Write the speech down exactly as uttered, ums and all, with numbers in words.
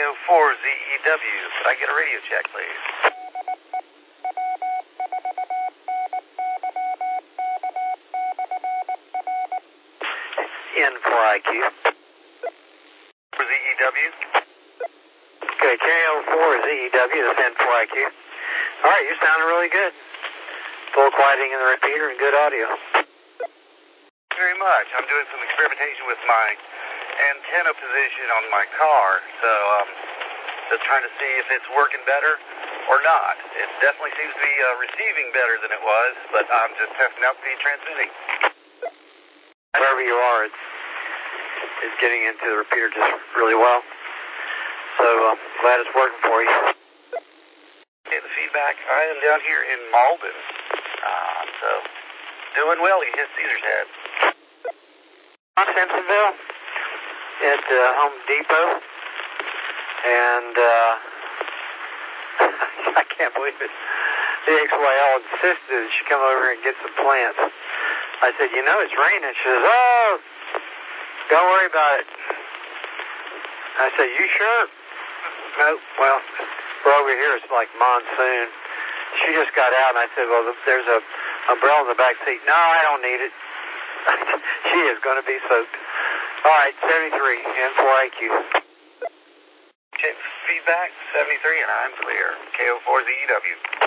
O four Z E W. Could I get a radio check, please? N four I Q. For Z E W? Okay, K O four Z E W, that's N four I Q. All right, you're sounding really good. Full quieting in the repeater and good audio. Very much. I'm doing some experimentation with my antenna position on my car, so um, just trying to see if it's working better or not. It definitely seems to be uh, receiving better than it was, but I'm just testing out the transmitting. Wherever you are, it's, it's getting into the repeater just really well. So uh, glad it's working for you. Okay, the feedback. I am down here in Malden, uh, so doing well. You hit Caesar's Head. Simpsonville at uh, Home Depot, and uh, I can't believe it. The X Y L insisted that she come over and get some plants. I said, you know, it's raining. She says, oh, don't worry about it. I said, you sure? No, well, we're over here. It's like monsoon. She just got out, and I said, well, there's a umbrella in the back seat. No, I don't need it. She is going to be soaked. All right, seventy-three, N four I Q. Okay, feedback, seventy-three, and I'm clear. K O four Z E W.